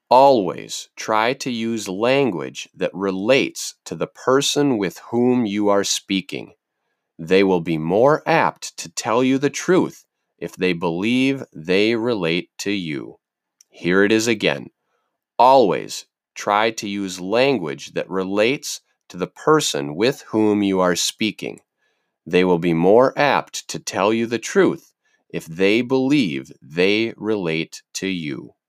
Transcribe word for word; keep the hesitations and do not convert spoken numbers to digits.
Always try to use language that relates to the person with whom you are speaking. They will be more apt to tell you the truth if they believe they relate to you. Here it is again. Always try to use language that relates to the person with whom you are speaking. They will be more apt to tell you the truth if they believe they relate to you.